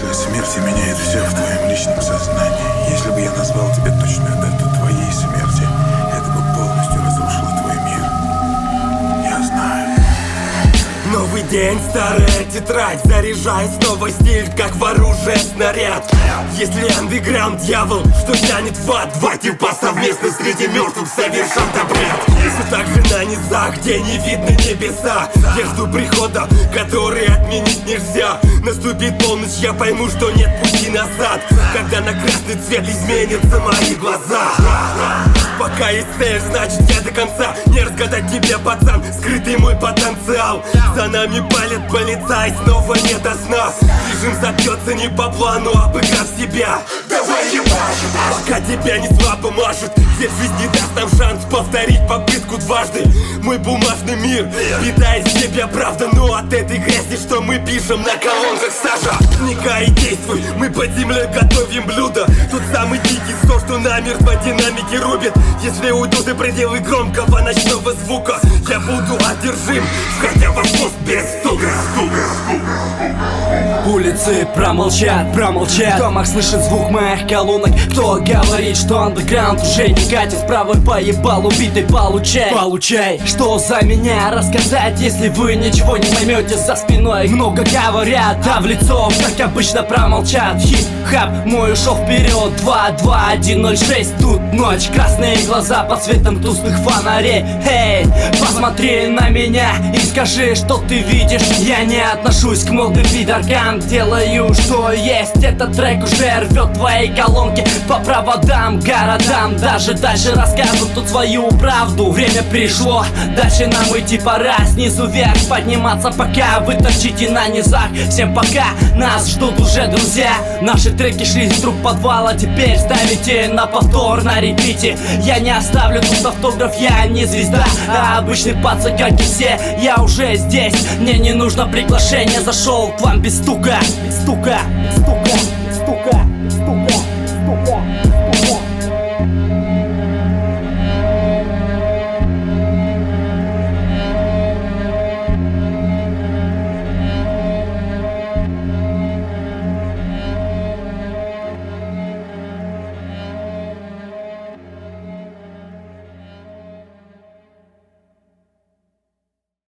Мысль о смерти меняет все в твоем личном сознании. Если бы я назвал тебе точную дату твоей смерти, это бы полностью разрушило твой мир. Я знаю. Новый день, старая тетрадь. Заряжай снова стиль, как в оружие снаряд. Если андеграунд дьявол, что тянет в ад, два типа совместно среди мертвых совершат обряд. Все так же на низах, где не видно небеса. Я жду прихода, который отменить нельзя. Наступит полночь, я пойму, что нет пути назад. Когда на красный цвет изменятся мои глаза. Пока есть цель, значит я до конца. Не разгадать тебе, пацан, скрытый мой потенциал. За нами палит полицай, снова не до сна. Режим забьется не по плану, обыграв себя. Давай ебашь! Пока тебя не слабо машут, где жизнь не даст нам шанс повторить попытку дважды. Мой бумажный мир питает в себе правда, но от этой грязи, что мы пишем на колонках сажа. Вникай и действуй, мы под землей готовим блюдо. Тот самый дикий сон, что намертво динамики рубит. Если уйду за пределы громкого ночного звука, я буду одержим, входя во вкус без стука. Улицы промолчат, промолчат. В домах слышит звук моих колонок. Кто говорит, что андеграунд уже не катит? Справа поебал, убитый получай. Получай, что за меня рассказать, если вы ничего не поймете? За спиной много говорят, а в лицо, как обычно, промолчат. Хип-хап мой ушел вперед. 2-2-1-0-6. Тут ночь, красные глаза под светом тусклых фонарей. Эй, посмотри на меня и скажи, что ты видишь. Я не отношусь к модным пидоркам, делаю, что есть. Этот трек уже рвет твои колонки по проводам, городам. Даже дальше расскажут тут свою правду. Время пришло, дальше нам идти пора. Снизу вверх подниматься, пока вы торчите на низах. Всем пока, нас ждут уже друзья. Наши треки шли из труб подвала, теперь ставите на повтор, на репите. Я не оставлю тут автограф, я не звезда, а обычный пацан, как и все. Я уже здесь, мне не нужно приглашение. Зашел к вам без стука, без стука, без стука, без стука.